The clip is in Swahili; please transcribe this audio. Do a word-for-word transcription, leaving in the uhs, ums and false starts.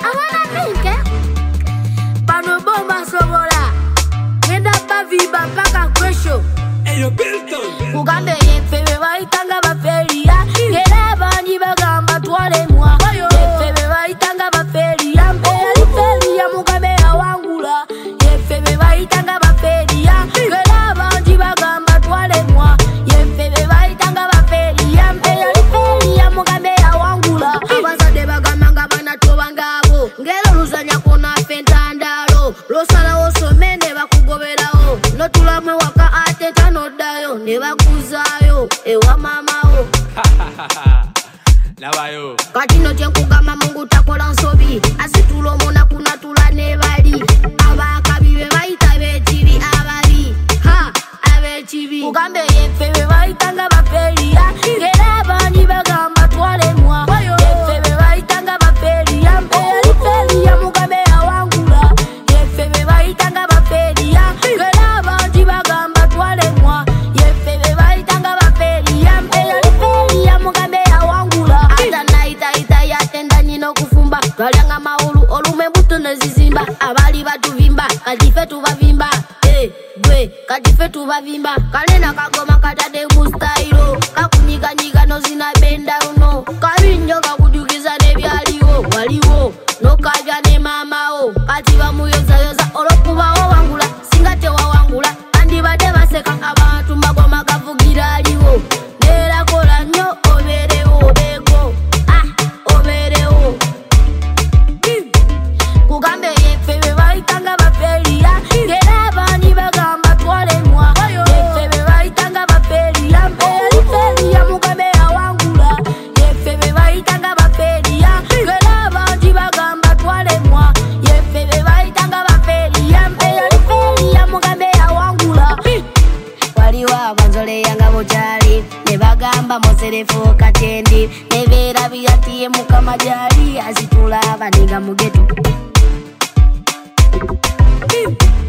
Awana minke Pano bomba sobola Ngenda baviba paka kwesho Eyo Bilton Kugambe yefebe baitanga baferia Ngera banji bagamba twale mwa Yefebe baitanga baferia Mpeya liferia mugambe ya wangula Yefebe baitanga baferia Ngera banji bagamba twale mwa Yefebe baitanga baferia Mpeya liferia mugambe ya wangula Abazade bagamba nga banatoba ngabo Ngero luzanya kona fentandalo Losala oso mende bakugoberaho Notulamwe waka ate tanodayo Nebakuzayo ewa mamao Labayo Katino chenkugama mungu takola nsobi Asitulo mona kuna tula nebali Abakabibe baita bechibi abali Ha, abechibi Kugambe yefebe baitanga baferia Ngera bani bagamba twale mwa Yefebe baitanga baferia Mpeya liferia mugambe ya wangula Yefebe baitanga baferia Ngera bani bagamba twale mwa Yefebe baitanga baferia Mpeya liferia mugambe ya wangula Ata naita ita ya tenda nino kufumba Twalianga maulu olume buto nezizimba Abali batuvimba Kadife tuvavimba Eh, gwe, kadife tuvavimba Kalena kagoma katade mustailo Kakunyiga nyiga no zina benda uno Kabinyo kakujukiza nebyaliwo Waliwo, no kajwa ne mamao Katiba muyoza yoza olokuba o wangula Singate wa wangula Andi bade baseka abantu magoma kavugira aliwo Nera kola nyo oberewo beko Ah, oberewo Kugambe yefebe baitanga baferia Ngera bani bagamba twale mwa Yefebe baitanga baferia Mpeya liferia mugambe ya wangula Yefebe baitanga baferia Ngera bani bagamba twale mwa Yefebe baitanga baferia Mpeya liferia mugambe ya wangula Waliwa banzole yanga bojali Nebagamba moserefu katendi Nebera biyatiye mukamajali Azitula abaninga mugetu